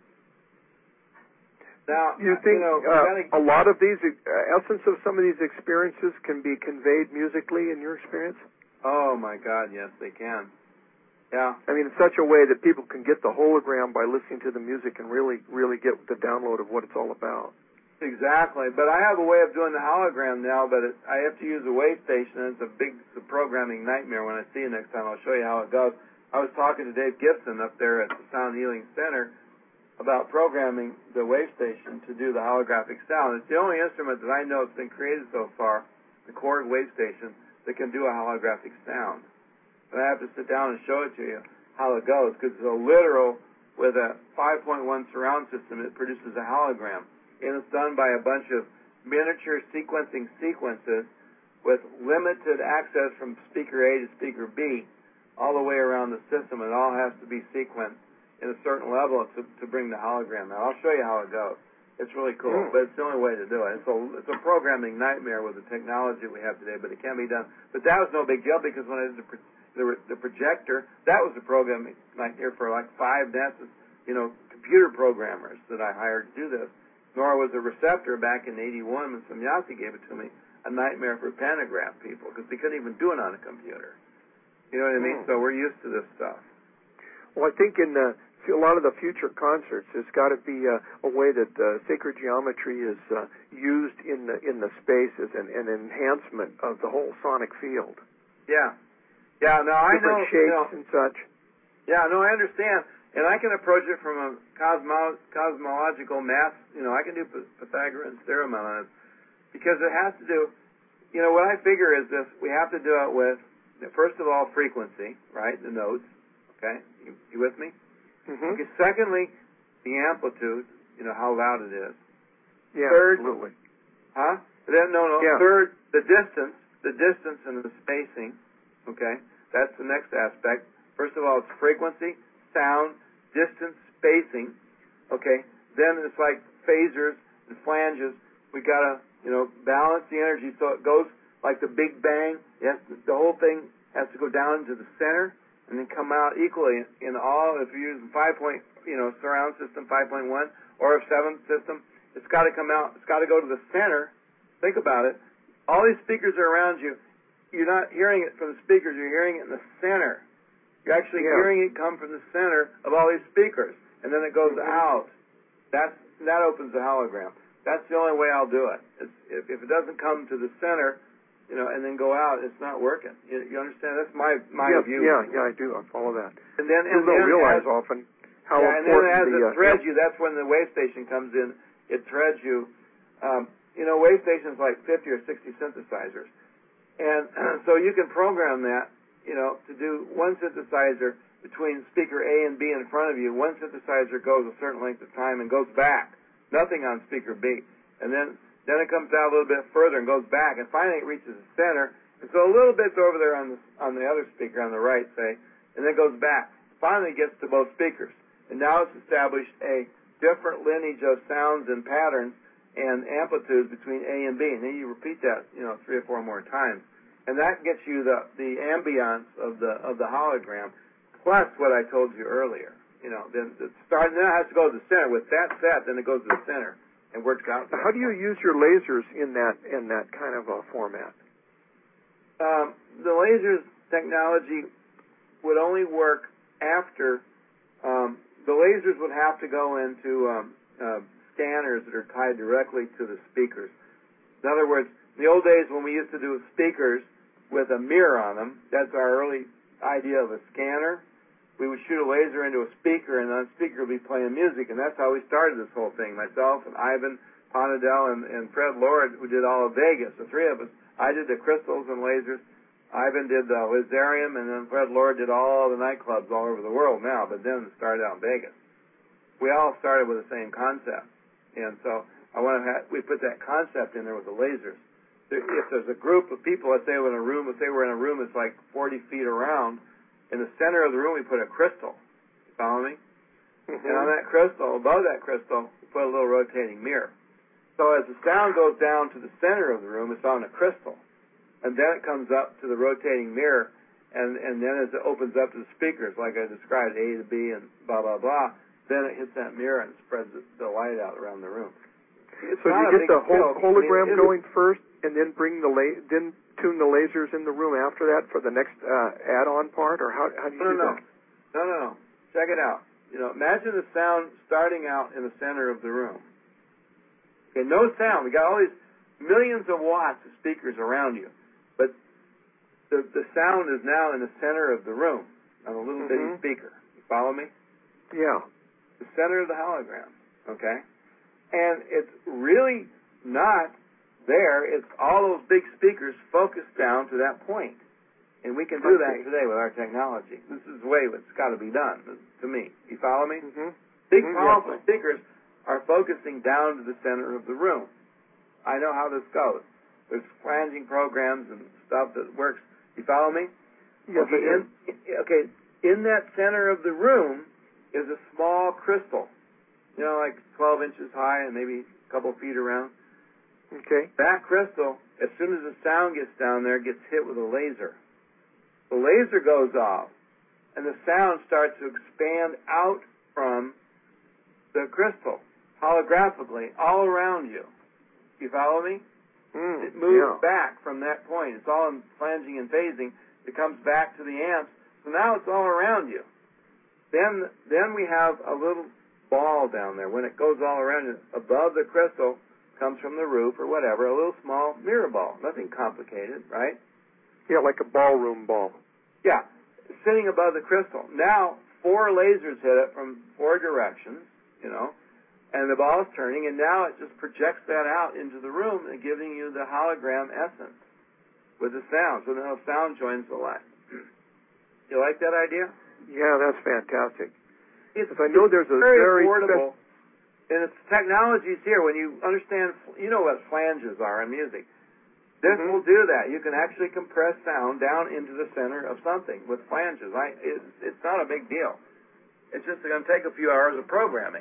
Now, you think you know, uh, gotta, a lot of these, uh, essence of some of these experiences can be conveyed musically in your experience? oh, my God, yes, they can. Yeah. I mean, in such a way that people can get the hologram by listening to the music and really, really get the download of what it's all about. Exactly. But I have a way of doing the hologram now, but it, I have to use a wave station, and it's a big it's a programming nightmare. When I see you next time, I'll show you how it goes. I was talking to Dave Gibson up there at the Sound Healing Center about programming the wave station to do the holographic sound. It's the only instrument that I know that's been created so far, the Korg wave station, that can do a holographic sound. And I have to sit down and show it to you how it goes, because it's a literal, with a five point one surround system, it produces a hologram. And it's done by a bunch of miniature sequencing sequences with limited access from speaker A to speaker B all the way around the system. It all has to be sequenced in a certain level to, to bring the hologram out. I'll show you how it goes. It's really cool, Mm. but it's the only way to do it. It's a, it's a programming nightmare with the technology we have today, but it can be done. But that was no big deal, because when I did the, the, the projector, that was a programming nightmare for like five NASA's, you know, computer programmers that I hired to do this. Nor was a receptor back in eighty-one when Samyati gave it to me a nightmare for pantograph people, because they couldn't even do it on a computer. You know what I mean? Mm. So we're used to this stuff. Well, I think in the, a lot of the future concerts, there's got to be a, a way that uh, sacred geometry is uh, used in the in the space as an, an enhancement of the whole sonic field. Yeah. Yeah, no, I Different know. shapes You know, and such. Yeah, no, I understand. And I can approach it from a cosmo- cosmological math. You know, I can do Pythagorean theorem on it, because it has to do, you know, what I figure is this: we have to do it with, first of all, frequency, right? The notes. Okay, you, you with me? Mm-hmm. Okay. Secondly, the amplitude. You know how loud it is. Yeah, Third, absolutely. huh? Then no, no. Yeah. Third, the distance, the distance and the spacing. Okay, that's the next aspect. First of all, it's frequency, sound, distance, spacing. Okay. Then it's like phasers and flanges. We gotta, you know, balance the energy so it goes like the Big Bang. Yes, the whole thing has to go down to the center and then come out equally in all. If you're using five point, you know, surround system five point one or a seven system, it's got to come out. It's got to go to the center. Think about it. All these speakers are around you. You're not hearing it from the speakers. You're hearing it in the center. You're actually yeah. hearing it come from the center of all these speakers, and then it goes mm-hmm. out. That's that opens the hologram. That's the only way I'll do it. It's, if, if it doesn't come to the center, you know, and then go out, it's not working. You, you understand? That's my my yeah, view. Yeah, yeah, I do. I follow that. And then and People don't then realize as, often how yeah, important and then as the, it uh, threads yeah. you, that's when the wave station comes in. It threads you. Um, you know, wave stations like fifty or sixty synthesizers, and so you can program that. You know, to do one synthesizer between speaker A and B in front of you. One synthesizer goes a certain length of time and goes back. Nothing on speaker B, and then then it comes out a little bit further and goes back, and finally it reaches the center. And so a little bit's over there on the on the other speaker on the right, say, and then goes back. Finally gets to both speakers, and now it's established a different lineage of sounds and patterns and amplitudes between A and B, and then you repeat that, you know, three or four more times, and that gets you the the ambiance of the of the hologram, plus what I told you earlier. You know, then the start, then it has to go to the center. With that set, then it goes to the center and works out. How do you use your lasers in that in that kind of a format? Um, the lasers technology would only work after um, the lasers would have to go into um, uh, scanners that are tied directly to the speakers. In other words, in the old days when we used to do speakers with a mirror on them, that's our early idea of a scanner. We would shoot a laser into a speaker, and that speaker would be playing music, and that's how we started this whole thing. Myself and Ivan Ponadel and, and Fred Lord, who did all of Vegas, the three of us. I did the crystals and lasers. Ivan did the Laserium, and then Fred Lord did all the nightclubs all over the world now, but then it started out in Vegas. We all started with the same concept, and so I want to have, we put that concept in there with the lasers. If there's a group of people, let's say we're in a room, let's say we're in a room that's like forty feet around, in the center of the room we put a crystal. You follow me? Mm-hmm. And on that crystal, above that crystal, we put a little rotating mirror. So as the sound goes down to the center of the room, it's on a crystal. And then it comes up to the rotating mirror, and, and then as it opens up to the speakers, like I described, A to B and blah, blah, blah, then it hits that mirror and spreads the, the light out around the room. It's so not you get the skill. whole hologram I mean, going first, and then bring the la- then tune the lasers in the room after that for the next uh, add-on part, or how, how do you no, do no, that? No, no, no. Check it out. You know, imagine the sound starting out in the center of the room. Okay, no sound. We got all these millions of watts of speakers around you, but the the sound is now in the center of the room on a little mm-hmm. bitty speaker. You follow me? Yeah. The center of the hologram. Okay, and it's really not there. It's all those big speakers focused down to that point. And we can do okay. that today with our technology. This is the way it's got to be done, to me. You follow me? Mm-hmm. Big, mm-hmm. powerful yeah. speakers are focusing down to the center of the room. I know how this goes. There's flanging programs and stuff that works. You follow me? Yes, okay, I do. in, okay, in that center of the room is a small crystal, you know, like twelve inches high and maybe a couple feet around. Okay. That crystal, as soon as the sound gets down there, gets hit with a laser. The laser goes off, and the sound starts to expand out from the crystal, holographically, all around you. You follow me? Mm, it moves yeah. back from that point. It's all in flanging and phasing. It comes back to the amps. So now it's all around you. Then, then we have a little ball down there. When it goes all around you, above the crystal, comes from the roof or whatever, a little small mirror ball. Nothing complicated, right? Yeah, like a ballroom ball. Yeah, sitting above the crystal. Now, four lasers hit it from four directions, you know, and the ball's turning, and now it just projects that out into the room and giving you the hologram essence with the sound. So now sound joins the light. You like that idea? Yeah, that's fantastic. It's, I know it's there's a very, very affordable, spe- and it's technology's here. When you understand, you know what flanges are in music. This mm-hmm. will do that. You can actually compress sound down into the center of something with flanges. I, it, it's not a big deal. It's just going to take a few hours of programming.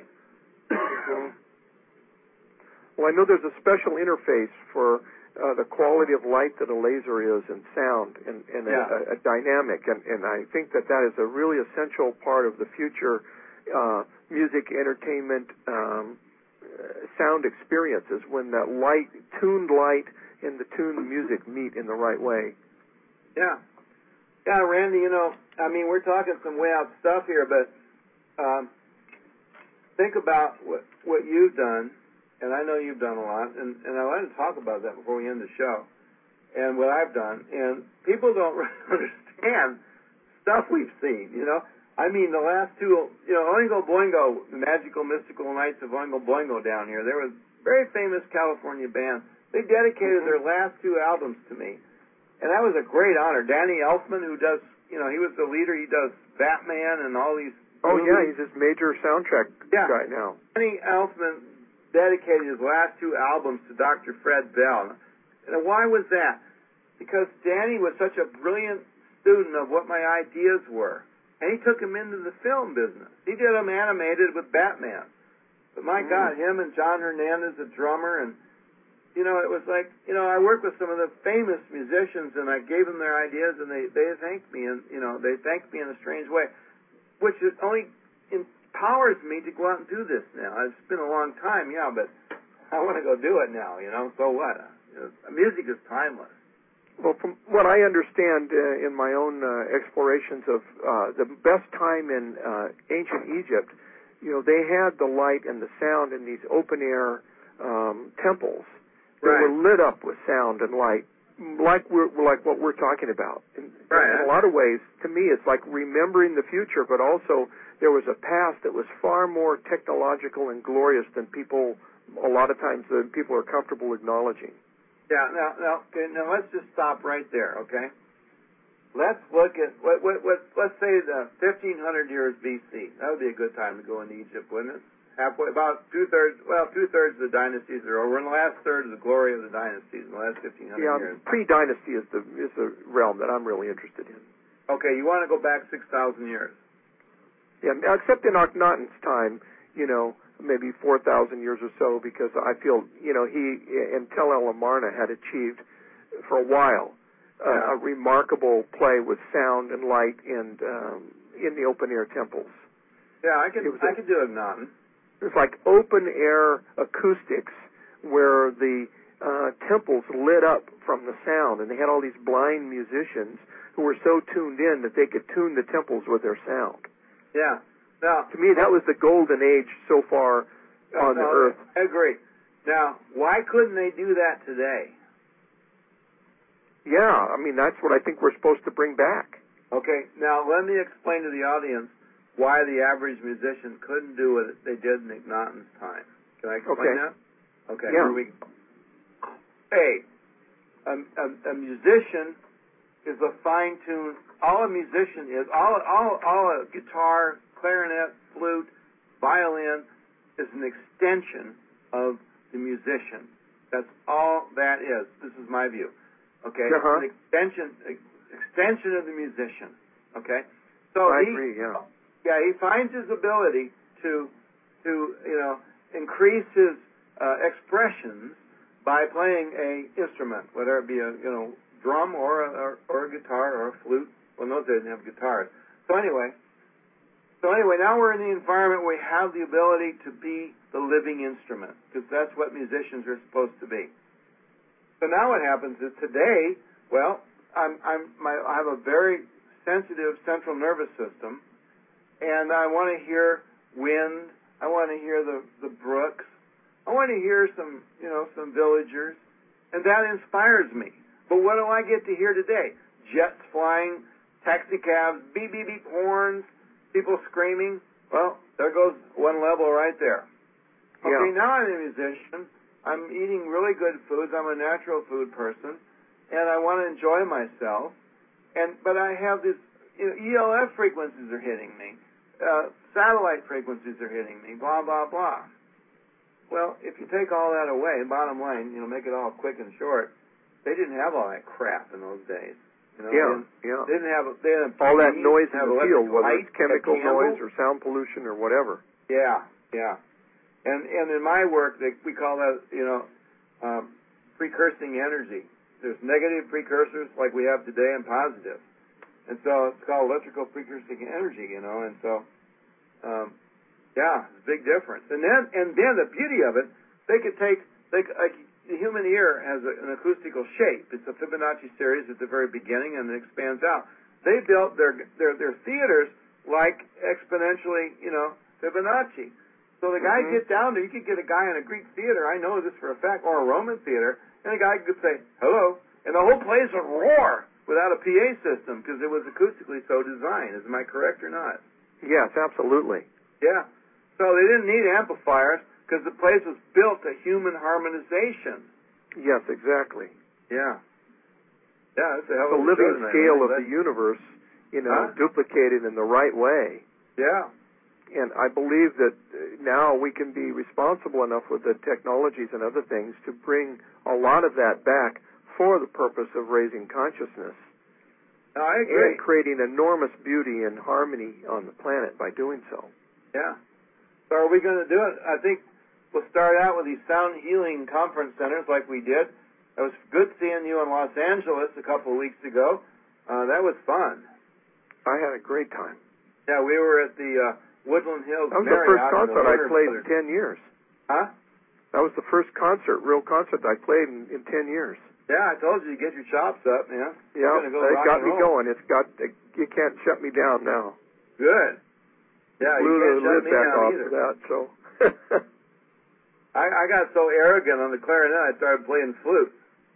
Well, I know there's a special interface for uh, the quality of light that a laser is and sound and, and yeah. a, a dynamic, and, and I think that that is a really essential part of the future uh, music, entertainment, um, uh, sound experiences when that light, tuned light and the tuned music meet in the right way. Yeah. Yeah, Randy, you know, I mean, we're talking some way out stuff here, but um, think about what, what you've done. And I know you've done a lot, and, and I wanted to talk about that before we end the show, and what I've done. And people don't really understand stuff we've seen, you know. I mean, the last two, you know, Oingo Boingo, the Magical Mystical Nights of Oingo Boingo down here, there was a very famous California band. They dedicated mm-hmm. their last two albums to me, and that was a great honor. Danny Elfman, who does, you know, he was the leader. He does Batman and all these Oh, movies. yeah, he's this major soundtrack yeah. guy now. Danny Elfman dedicated his last two albums to Doctor Fred Bell. And why was that? Because Danny was such a brilliant student of what my ideas were. And he took him into the film business. He did them animated with Batman. But my mm. God, him and John Hernandez, the drummer, and, you know, it was like, you know, I worked with some of the famous musicians, and I gave them their ideas, and they, they thanked me, and, you know, they thanked me in a strange way, which is only empowers me to go out and do this now. It's been a long time, yeah, but I want to go do it now, you know, so what? You know, music is timeless. Well, from what I understand uh, in my own uh, explorations of uh, the best time in uh, ancient Egypt, you know, they had the light and the sound in these open-air um, temples that right. were lit up with sound and light, like we're like what we're talking about. In, right. in a lot of ways, to me, it's like remembering the future, but also there was a past that was far more technological and glorious than people, a lot of times, than people are comfortable acknowledging. Yeah, now, now, okay, now let's just stop right there, okay? Let's look at, what, what, what, let's say the fifteen hundred years B C. That would be a good time to go into Egypt, wouldn't it? Halfway, about two-thirds, well, two-thirds of the dynasties are over, and the last third is the glory of the dynasties in the last fifteen hundred yeah, years. Pre-dynasty is the, is the realm that I'm really interested in. Okay, you want to go back six thousand years. Yeah, except in Akhenaten's time, you know, maybe four thousand years or so, because I feel, you know, he and Tel El Amarna had achieved for a while uh, yeah. a remarkable play with sound and light and um, in the open-air temples. Yeah, I could, I a, could do Akhenaten. It was like open-air acoustics where the uh, temples lit up from the sound, and they had all these blind musicians who were so tuned in that they could tune the temples with their sound. Yeah. Now, to me, that was the golden age so far on no, the earth. I agree. Now, why couldn't they do that today? Yeah, I mean, that's what I think we're supposed to bring back. Okay, now let me explain to the audience why the average musician couldn't do what they did in Akhenaten's time. Can I explain okay. that? Okay, yeah. here we go. A, a, a, a musician is a fine-tuned, all a musician is, all, all, all a guitar, clarinet, flute, violin is an extension of the musician. That's all that is. This is my view. Okay? Uh-huh. It's an extension, extension of the musician. Okay? So I he, agree, yeah. Yeah, he finds his ability to, to you know, increase his uh, expressions by playing a instrument, whether it be a, you know, drum or a, or, or a guitar or a flute. Well, no, they didn't have guitars. So anyway, so anyway, now we're in the environment where we have the ability to be the living instrument, because that's what musicians are supposed to be. So now what happens is today, well, I'm, I'm, my, I have a very sensitive central nervous system, and I want to hear wind. I want to hear the, the brooks. I want to hear some, you know, some villagers, and that inspires me. But what do I get to hear today? Jets flying, taxi cabs, beep, beep, beep, horns, people screaming. Well, there goes one level right there. Okay, yeah. now I'm a musician. I'm eating really good foods. I'm a natural food person, and I want to enjoy myself. And but I have this, you know, E L F frequencies are hitting me. Uh, satellite frequencies are hitting me. Blah, blah, blah. Well, if you take all that away, bottom line, you know, make it all quick and short, they didn't have all that crap in those days. You know, yeah, they didn't, yeah. They didn't have they didn't have all that T Vs, noise in have the electric field, whether light, it's chemical have noise candles. or sound pollution or whatever. Yeah, yeah. And and in my work, they, we call that, you know, um, precursing energy. There's negative precursors like we have today and positive. And so it's called electrical precursing energy, you know, and so, um, yeah, it's a big difference. And then, and then the beauty of it, they could take, they could, like, the human ear has a, an acoustical shape. It's a Fibonacci series at the very beginning, and it expands out. They built their their, their theaters like exponentially, you know, Fibonacci. So the guy mm-hmm. get down there, you could get a guy in a Greek theater, I know this for a fact, or a Roman theater, and a guy could say, hello, and the whole place would roar without a P A system because it was acoustically so designed. Am I correct or not? Yes, absolutely. Yeah. So they didn't need amplifiers because the place was built to human harmonization. Yes, exactly. Yeah. Yeah, that's a hell The of a living show tonight, scale man. of the universe, you know, Huh? duplicated in the right way. Yeah. And I believe that now we can be responsible enough with the technologies and other things to bring a lot of that back for the purpose of raising consciousness. No, I agree. And creating enormous beauty and harmony on the planet by doing so. Yeah. So are we going to do it? I think we'll start out with these sound healing conference centers like we did. It was good seeing you in Los Angeles a couple of weeks ago. Uh, that was fun. I had a great time. Yeah, we were at the uh, Woodland Hills That was Marriott. the first in concert the I Warner played Brothers. in ten years. Huh? That was the first concert, real concert I played in, in ten years. Yeah, I told you to get your chops up, man. Yeah, You're gonna go it rock got and me roll. going. It's got you can't shut me down now. Good. Yeah, Blew you can't the shut lid me back down off either. for that. So. I, I got so arrogant on the clarinet, I started playing flute.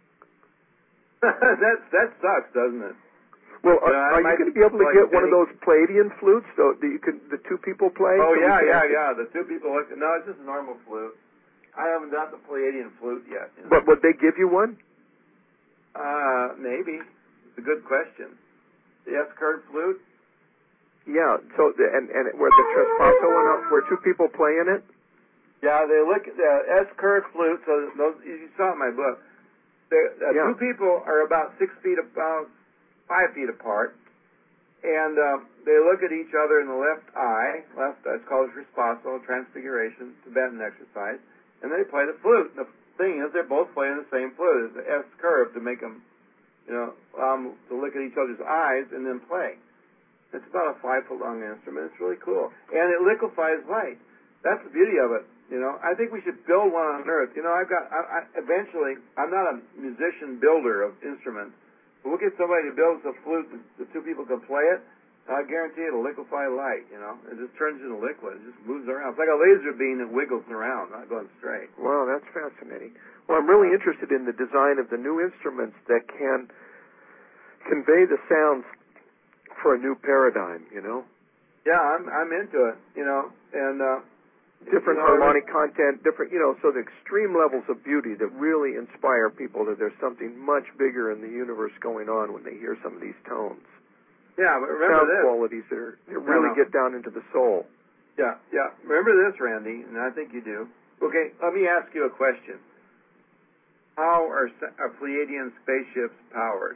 that that sucks, doesn't it? Well, are, Yeah, I are you might going to be able to like get one of Benny. those Palladian flutes so that you can the two people play? Oh so we yeah, can yeah, actually- yeah. The two people look. No, it's just a normal flute. I haven't got the Pleiadian flute yet. You know? But would they give you one? Uh, maybe. It's a good question. The S-curve flute? Yeah. So the, and and where the traspasso and up, where two people play in it. Yeah, they look at the S-curve flute. So those you saw it in my book. They, uh, Yeah. Two people are about six feet, about five feet apart, and uh, they look at each other in the left eye. Left, that's called traspasso, transfiguration, Tibetan exercise, and they play the flute. The thing is, they're both playing the same flute. It's the S-curve to make them, you know, um, to look at each other's eyes and then play. It's about a five-foot-long instrument. It's really cool. And it liquefies light. That's the beauty of it. You know, I think we should build one on Earth. You know, I've got, I, I, eventually, I'm not a musician builder of instruments, but we'll get somebody to build us a flute that the two people can play it. I guarantee it'll liquefy light, you know. It just turns into liquid. It just moves around. It's like a laser beam that wiggles around, not going straight. Wow, that's fascinating. Well, I'm really interested in the design of the new instruments that can convey the sounds for a new paradigm, you know? Yeah, I'm I'm into it, you know, and uh, different you know, harmonic content, different, you know, so the extreme levels of beauty that really inspire people that there's something much bigger in the universe going on when they hear some of these tones. Yeah, but remember Sound this. qualities that, are, that really no. get down into the soul. Yeah, yeah. Remember this, Randy, and I think you do. Okay, let me ask you a question. How are, are Pleiadian spaceships powered?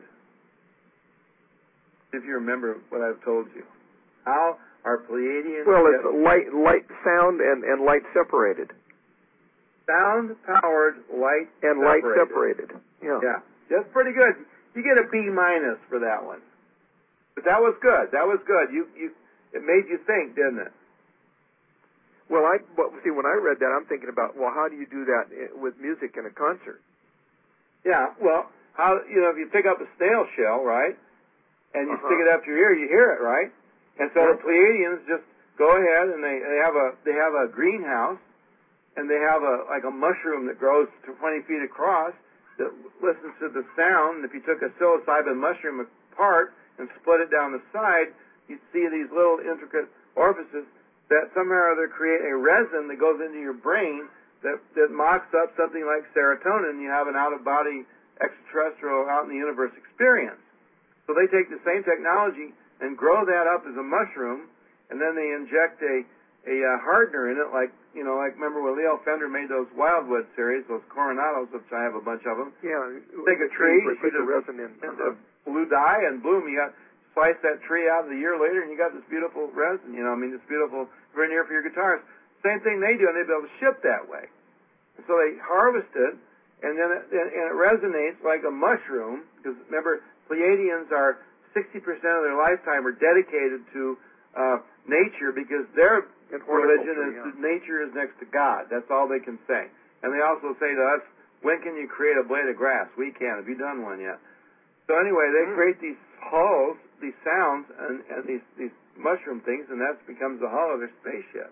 If you remember what I've told you. How are Pleiadian Well, it's ships light, light, sound, and, and light separated. sound-powered, light And separated. light separated. Yeah. Yeah, that's pretty good. You get a B minus for that one. But that was good. That was good. You, you, it made you think, didn't it? Well, I well, see when I read that, I'm thinking about, well, how do you do that with music in a concert? Yeah. Well, how you know if you pick up a snail shell, right, and you Uh-huh. stick it up to your ear, you hear it, right? And so Yeah. the Pleiadians just go ahead and they, they have a they have a greenhouse, and they have a like a mushroom that grows to twenty feet across that listens to the sound. And if you took a psilocybin mushroom apart and split it down the side, you'd see these little intricate orifices that somehow or other create a resin that goes into your brain that, that mocks up something like serotonin. You have an out-of-body extraterrestrial out-in-the-universe experience. So they take the same technology and grow that up as a mushroom, and then they inject a, a uh, hardener in it, like, you know, like remember when Leo Fender made those Wildwood series, those Coronados, which I have a bunch of them. Yeah. Take a tree, put the resin in, uh-huh. blue dye, and boom, you got slice that tree out a year later, and you got this beautiful resin. You know, I mean, this beautiful veneer for your guitars. Same thing they do, and they'd be able to ship that way. So they harvest it, and then it, and it resonates like a mushroom. Because remember, Pleiadians are sixty percent of their lifetime are dedicated to uh, nature, because their religion is yeah. that nature is next to God. That's all they can say. And they also say to us, when can you create a blade of grass? We can't. Have you done one yet? So anyway, they mm. create these hulls, these sounds, and, and these, these mushroom things, and that becomes the hull of their spaceship.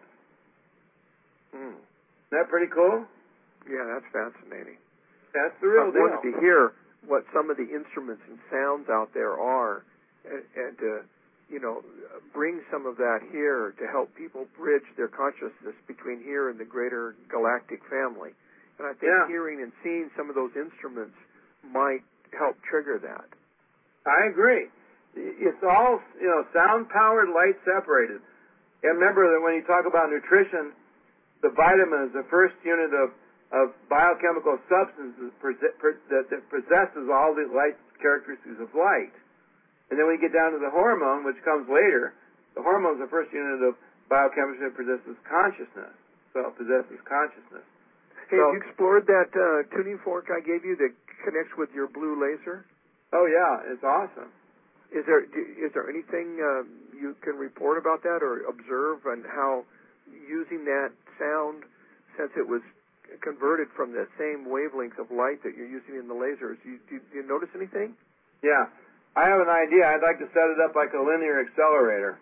Mm. Isn't that pretty cool? Yeah, that's fascinating. That's the real I deal. wanted to hear what some of the instruments and sounds out there are, and, and to, you know, bring some of that here to help people bridge their consciousness between here and the greater galactic family. And I think yeah. hearing and seeing some of those instruments might help trigger that. I agree. It's all, you know, sound-powered, light-separated. And remember that when you talk about nutrition, the vitamin is the first unit of, of biochemical substances that, that possesses all the light characteristics of light. And then when you get down to the hormone, which comes later, the hormone is the first unit of biochemistry that possesses consciousness. So it possesses consciousness. Hey, so, have you explored that uh, tuning fork I gave you that connects with your blue laser? Oh, yeah, it's awesome. Is there is there anything uh, you can report about that or observe on how using that sound, since it was converted from the same wavelength of light that you're using in the lasers, you, do, do you notice anything? Yeah. I have an idea. I'd like to set it up like a linear accelerator.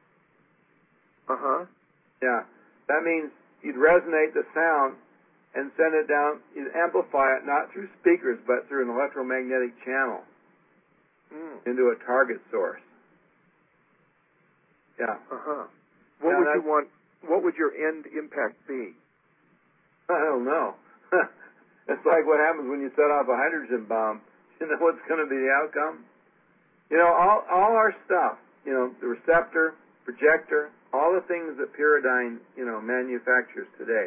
Uh-huh. Yeah. That means you'd resonate the sound and send it down, you'd amplify it not through speakers but through an electromagnetic channel mm. into a target source. Yeah. Uh-huh. What now would you want, what would your end impact be? I don't know. It's like what happens when you set off a hydrogen bomb. You know what's going to be the outcome? You know, all all our stuff, you know, the receptor, projector, all the things that Pyrodyne, you know, manufactures today.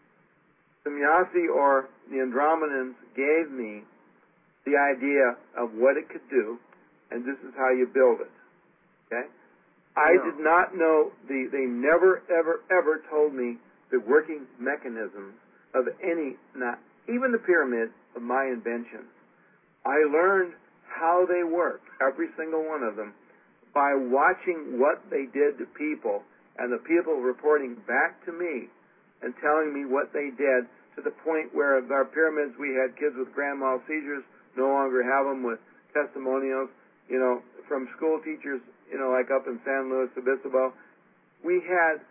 Semjase or the Andromedans gave me the idea of what it could do, and this is how you build it. Okay? I yeah. did not know, the, they never, ever, ever told me the working mechanisms of any, not even the pyramid, of my inventions. I learned how they work, every single one of them, by watching what they did to people, and the people reporting back to me and telling me what they did, to the point where of our pyramids we had kids with grand mal seizures, no longer have them, with testimonials, you know, from school teachers, you know, like up in San Luis Obispo. We had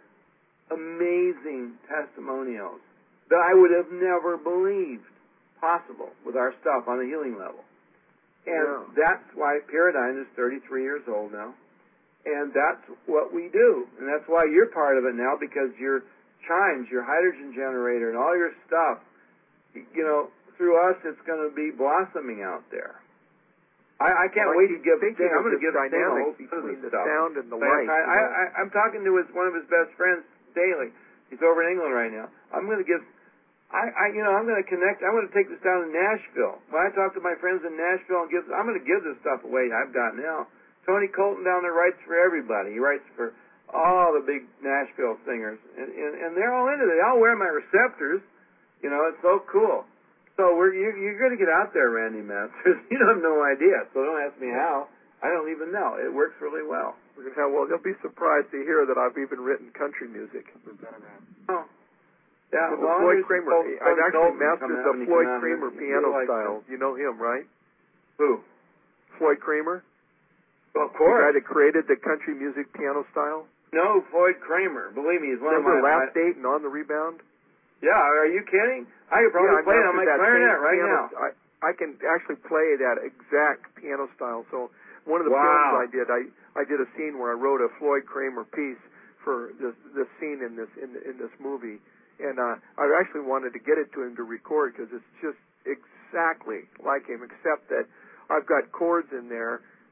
amazing testimonials that I would have never believed possible with our stuff on a healing level. And yeah. that's why Pyrodyne is thirty-three years old now. And that's what we do. And that's why you're part of it now, because your chimes, your hydrogen generator, and all your stuff, you know, through us, it's going to be blossoming out there. I, I can't well, wait I to give Sting. I'm going to give Sting a whole between the stuff. sound and the I, light. I, you know? I, I'm talking to his, one of his best friends daily. He's over in England right now. I'm going to give, I, I, you know, I'm going to connect. I'm going to take this down to Nashville. When I talk to my friends in Nashville and give, I'm going to give this stuff away I've got now. Tony Colton down there writes for everybody. He writes for all the big Nashville singers, and, and, and they're all into it. They all wear my receptors. You know, it's so cool. So we're, you, you're going to get out there, Randy Masters. You have no idea, so don't ask me how. I don't even know. It works really well. Well, they'll be surprised to hear that I've even written country music. Oh. Yeah, well, well, Floyd Kramer. Tony I've actually Colton mastered the Floyd Kramer here. piano like style. that. You know him, right? Who? Floyd Kramer? Well, of course. The guy that created the country music piano style? No, Floyd Kramer. Believe me, he's one Remember of my... Last my, Date and On the Rebound? Yeah, are you kidding? I could probably yeah, play it on my clarinet right piano, now. I, I can actually play that exact piano style. So one of the wow. films I did, I, I did a scene where I wrote a Floyd Kramer piece for this this scene in this in in this movie, and uh, I actually wanted to get it to him to record because it's just exactly like him, except that I've got chords in there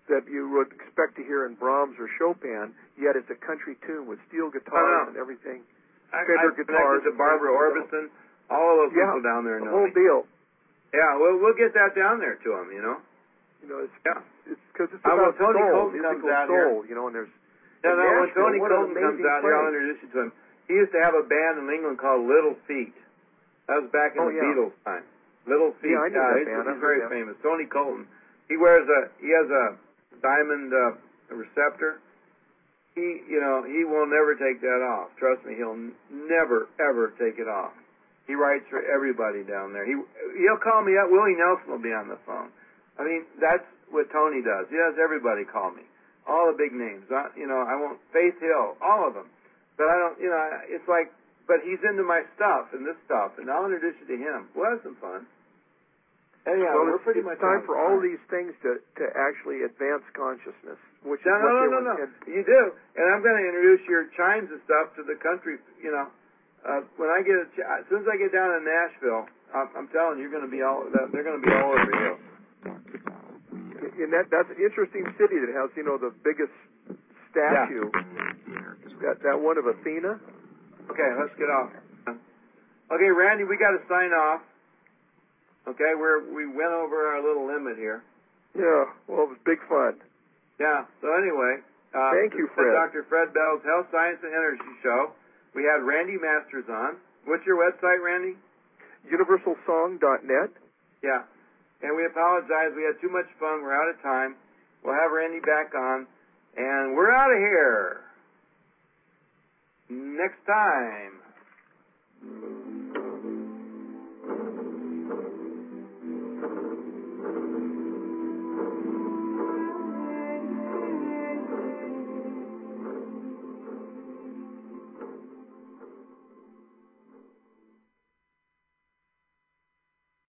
that you would expect to hear in Brahms or Chopin, yet it's a country tune with steel guitars and everything. I, Fender I guitars. to Barbara Orbison, all of those yeah, people down there the know whole me. deal. Yeah, well, we'll get that down there to them, you know. You know, it's yeah, it's because it's uh, about well, Tony soul, Colton musical comes out soul, here. you know, and there's No, no, when Nashville, Tony what an Colton comes amazing out here, I'll place. introduce you to him. He used to have a band in England called Little Feat. That was back in Oh, the yeah. Beatles time. Little Feat. Yeah, I knew uh, that he's, band. he's I've very heard that. famous. Tony Colton. He wears a he has a diamond uh, receptor. He, you know, he will never take that off. Trust me, he'll n- never ever take it off. He writes for everybody down there. He he'll call me up. Willie Nelson will be on the phone. I mean, that's what Tony does. He has everybody call me. All the big names. I, you know, I won't Faith Hill, all of them. But I don't, you know, it's like, but he's into my stuff and this stuff, and I'll introduce you to him. We'll have some fun. Anyhow, well, we're it's, pretty it's much time for all time. these things to, to actually advance consciousness, which No, is no, what no, they no, were no. intended. You do, and I'm going to introduce your chimes and stuff to the country. You know, uh, when I get a ch- as soon as I get down to Nashville, I'm, I'm telling you, you're going to be all. They're going to be all over you. And that that's an interesting city that has, you know, the biggest statue. Yeah. That that one of Athena. Okay, let's get off. Okay, Randy, we got to sign off. Okay, we're we went over our little limit here. Yeah, well, it was big fun. Yeah. So anyway, uh, thank you, Fred. Doctor Fred Bell's Health, Science, and Energy Show. We had Randy Masters on. What's your website, Randy? universal song dot net. Yeah. And we apologize. We had too much fun. We're out of time. We'll have Randy back on. And we're out of here. Next time.